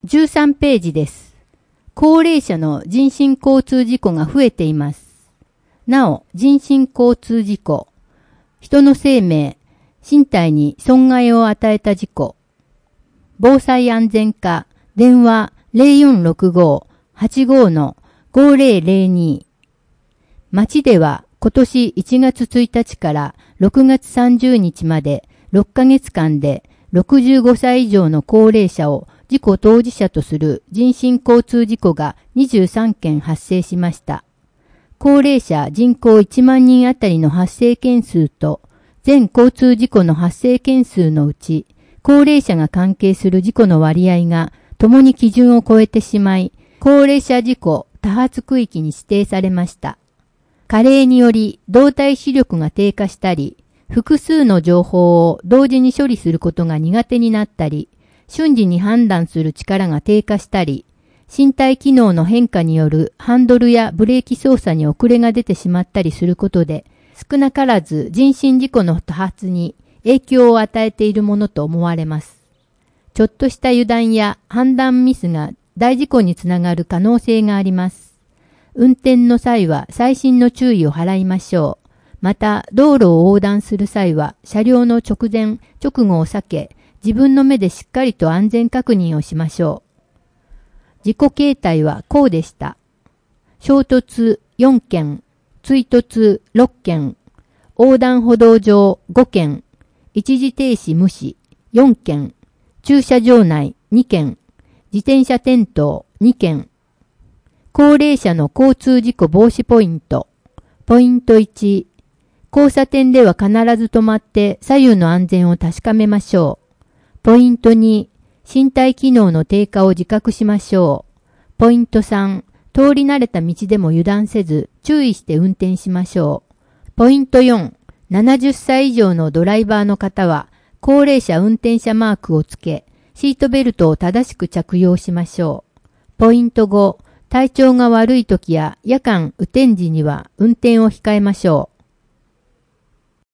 13ページです。高齢者の人身交通事故が増えています。なお、人身交通事故、人の生命、身体に損害を与えた事故、防災安全課、電話 0465-85-5002。町では今年1月1日から6月30日まで6ヶ月間で65歳以上の高齢者を事故当事者とする人身交通事故が23件発生しました。高齢者人口1万人あたりの発生件数と全交通事故の発生件数のうち、高齢者が関係する事故の割合が共に基準を超えてしまい、高齢者事故多発区域に指定されました。加齢により動体視力が低下したり、複数の情報を同時に処理することが苦手になったり、瞬時に判断する力が低下したり、身体機能の変化によるハンドルやブレーキ操作に遅れが出てしまったりすることで、少なからず人身事故の多発に影響を与えているものと思われます。ちょっとした油断や判断ミスが大事故につながる可能性があります。運転の際は細心の注意を払いましょう。また、道路を横断する際は車両の直前、直後を避け、自分の目でしっかりと安全確認をしましょう。事故形態はこうでした。衝突4件、追突6件、横断歩道上5件、一時停止無視4件、駐車場内2件、自転車転倒2件。高齢者の交通事故防止ポイント。ポイント1、交差点では必ず止まって左右の安全を確かめましょう。ポイント2、身体機能の低下を自覚しましょう。ポイント3、通り慣れた道でも油断せず注意して運転しましょう。ポイント4、70歳以上のドライバーの方は高齢者運転者マークをつけ、シートベルトを正しく着用しましょう。ポイント5、体調が悪い時や夜間雨天時には運転を控えましょう。